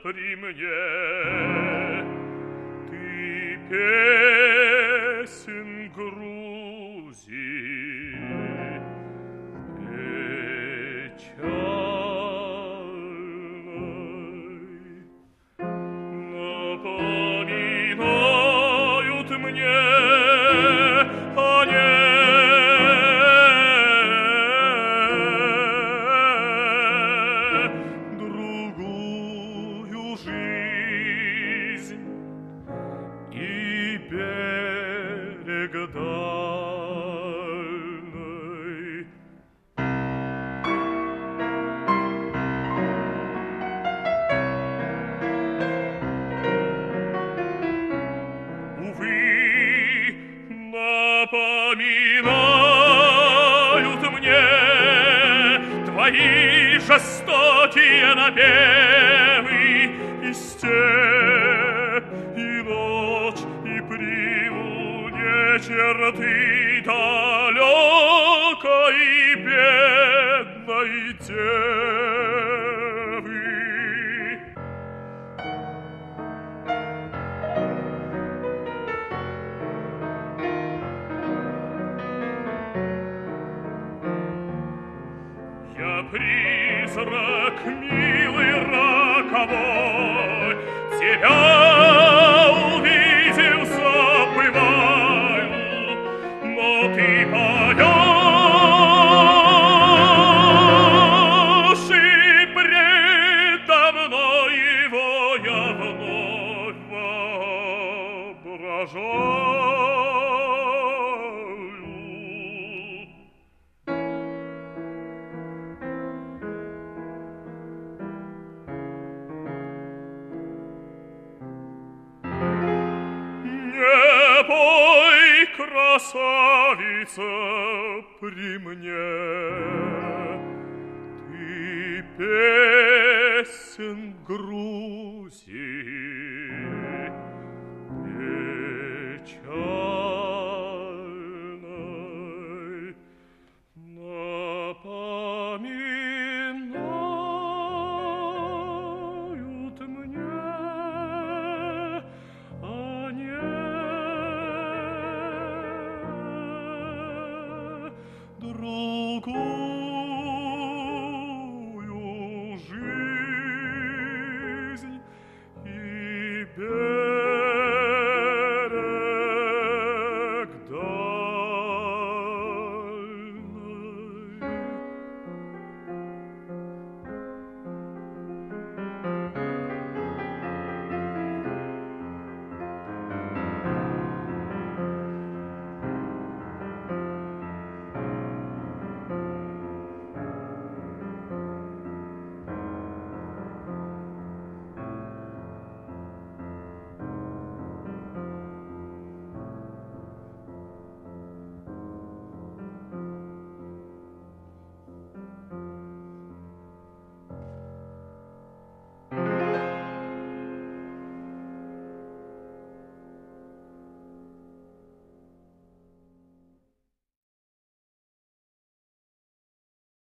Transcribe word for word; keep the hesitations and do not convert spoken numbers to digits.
при мне. Ты песен Грузии, печальной, напоминают мне о ней другую жизнь и берег дальний. Увы, напоминают мне твои жестокие напевы, и степь, и ночь, и при луне черты далекой бедной девы. Я призрак, милый роковой, тебя увидел, забываю, но ты поешь, и предо мной его я вновь воображаю. Не пой, красавица, при мне, ты песен Грузии, печаль.